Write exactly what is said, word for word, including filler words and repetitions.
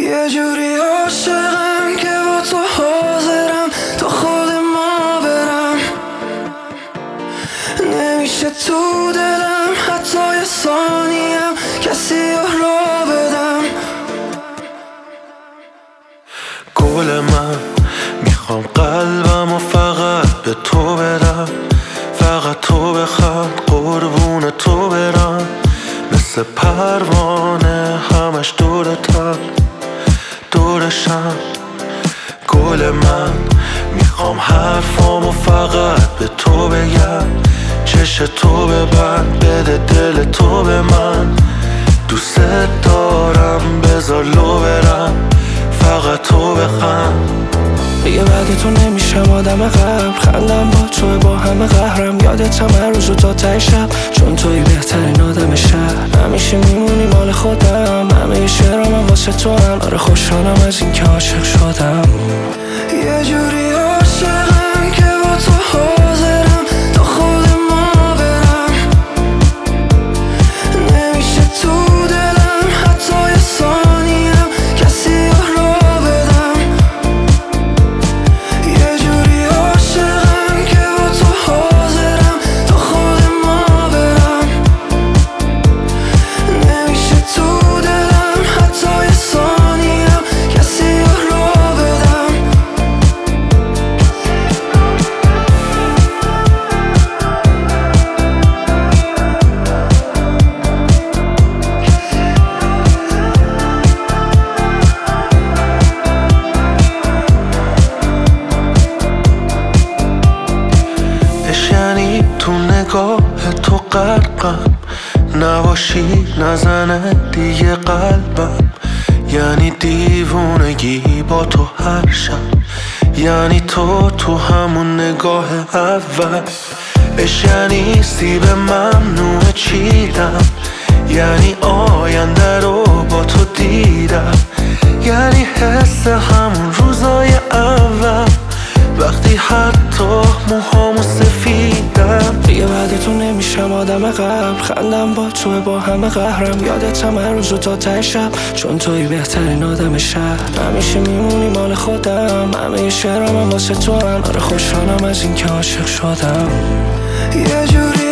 یه جوری عاشقم که با تو حاضرم تا خود ما برم، نمیشه تو دلم حتی یه ثانیم کسی را بدم. گل من میخوام قلبم و فقط به تو بدم، فقط تو بخواد قربون تو برم، مثل پروانه همش دورتم دورشم. گل من میخوام حرفامو فقط به تو بگم، چش تو ببند بده دل تو به من، دوست دارم بذار لو برم فقط تو بخند. دیگه بعد تو نمیشم آدم قبل، خندم با تو با همه قهرم، یادتم هر روز و تا ته شب، چون توی بهترین آدم شهر، همیشه میمونی مال خودم، همه شعرام واسه تو هم، آره خوشحالم از این که عاشق شدم. یه جوری عاشقم که با تو حاضرم تا خود ما برم، نمیشه تو دلم حتی یه ثانیم کسی را بدم. یه جوری عاشقم که با تو حاضرم تا خود ما برم، نمیشه تو دلم حتی یه ثانیم کسی را بدم. اش یعنی تو نگاه تو غرقم، نباشی نزنه دیگه قلبم، یعنی دیوونگی با تو هر شب، یعنی تو تو همون نگاه اول. اش یعنی سیب ممنوع چیدم، یعنی آینده رو با تو دیدم، یعنی حس همون روزای اول وقتی حتی موهامو سفیدم. دیگه بعد تو نمیشم آدم قبل، خندم با تو با همه قهرم، یادتم هر روز و تا ته شب، چون توی بهترین آدم شهر، همیشه میمونی مال خودم، همه شعرام واسه تو هم، آره خوشحالم از این که عاشق شدم. یه جوری